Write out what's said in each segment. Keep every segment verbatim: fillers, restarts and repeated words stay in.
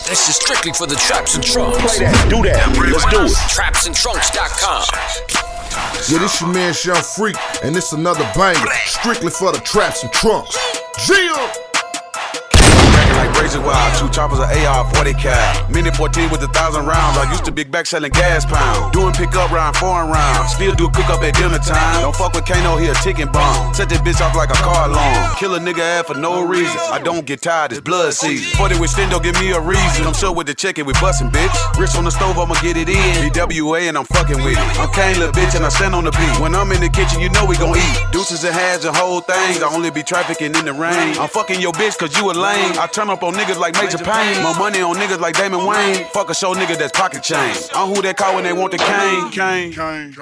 This is strictly for the Traps and Trunks. Play that, do that, let's do it. traps and trunks dot com. Yeah, this your man Sean Freak, and this another banger, strictly for the Traps and Trunks. Jill! Like Crazy Wild, two choppers of A R forty cal. Mini fourteen with a thousand rounds. I used to big back selling gas pounds. Doing pickup round foreign rounds. Still do cook up at dinner time. Don't fuck with Kano, he a ticking bomb. Set this bitch off like a car alarm. Kill a nigga ass for no reason. I don't get tired, it's blood season. forty with Stendo, give me a reason. I'm sure with the chicken, we bustin', bitch. Wrist on the stove, I'ma get it in. B W A and I'm fucking with it. I'm Kane, little bitch, and I stand on the beat. When I'm in the kitchen, you know we gon' eat. Deuces and halves and whole things. I only be trafficking in the rain. I'm fucking your bitch cause you a lame. I turn up on niggas like Major Payne. More money on niggas like Damon Wayne. Fuck a show nigga that's pocket change. I'm who they call when they want the cane. Cane.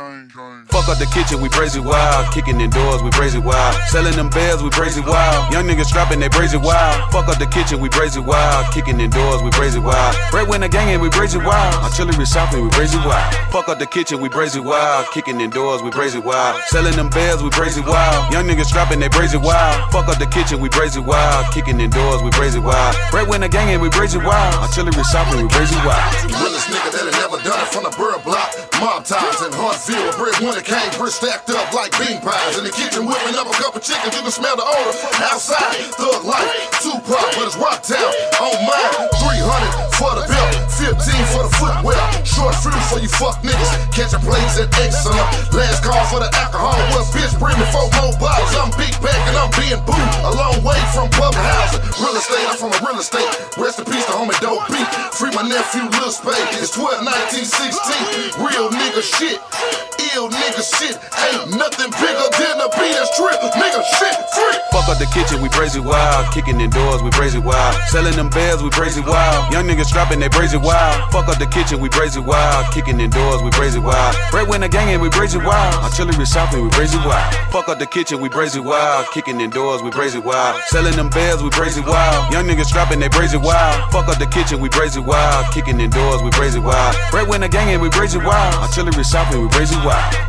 Fuck up the kitchen, we brazy wild. Kicking indoors, we brazy wild. Selling them bells, we brazy wild. Young niggas strapping, they brazy wild. Fuck up the kitchen, we brazy wild. Kicking indoors, we brazy wild. Breadwinner gang and we brazy wild. Artillery shopping, we brazy wild. Fuck up the kitchen, we brazy wild. Kicking indoors, we brazy wild. Selling them bells, we brazy wild. Young niggas strapping, they brazy wild. Fuck up the kitchen, we brazy wild. Kicking indoors, we brazy wild. Breadwinner gang and we brazy wild. Artillery shopping, we brazy wild. Realest nigga that had never done it from the bird block. Mob ties in Huntsville. Breadwinner came, brick stacked up like bean pies. In the kitchen whipping up a couple chickens, you can smell the odor. Outside, thug life, Tupac, but it's Rocktown. On mine, three hundred for the belt, fifteen for the footwear. Short fruit for you fuck niggas, catching plays at Exxon. Last call for the alcohol, well bitch bring me four more bottles. I'm big back and I'm being booed, a long way from public housing. Real estate, I'm from a real estate. Rest in peace to homie Dope Beat. Free my nephew Lil Spade. It's twelve nineteen sixteen. Real nigga shit. Ill nigga shit. Ain't nothing bigger than a beat that's trip. Nigga shit free. Fuck up the kitchen, we brazy wild. Kicking indoors, we brazy wild. Selling them bells, we brazy wild. Young niggas strapping, they brazy wild. Fuck up the kitchen, we brazy wild. Kicking indoors, we brazy wild. Breadwinner gang and we brazy wild. Artillery shopping, we brazy wild. Fuck up the kitchen, we brazy wild. Kicking indoors, we brazy wild. Selling them bells, we brazy wild. Young niggas strapping, they brazy wild. Fuck up the kitchen, we brazy wild. Kicking indoors, we brazy wild. Breadwinner gang and we brazy wild. Artillery shopping, we brazy wild.